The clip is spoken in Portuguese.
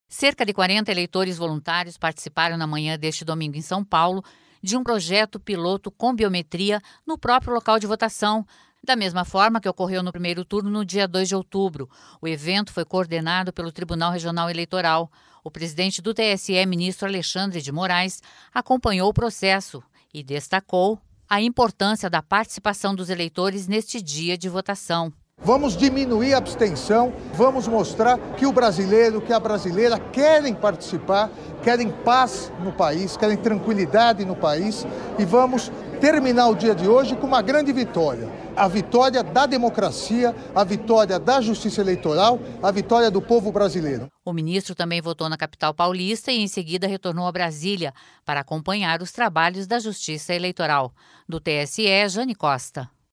Cerca de 40 eleitores voluntários participaram na manhã deste domingo em São Paulo de um projeto piloto com biometria no próprio local de votação, da mesma forma que ocorreu no primeiro turno no dia 2 de outubro. O evento foi coordenado pelo Tribunal Regional Eleitoral. O presidente do TSE, ministro Alexandre de Moraes, acompanhou o processo e destacou a importância da participação dos eleitores neste dia de votação. Vamos diminuir a abstenção, vamos mostrar que o brasileiro, que a brasileira querem participar, querem paz no país, querem tranquilidade no país e vamos terminar o dia de hoje com uma grande vitória. A vitória da democracia, a vitória da justiça eleitoral, a vitória do povo brasileiro. O ministro também votou na capital paulista e em seguida retornou a Brasília para acompanhar os trabalhos da Justiça Eleitoral. Do TSE, Jane Costa.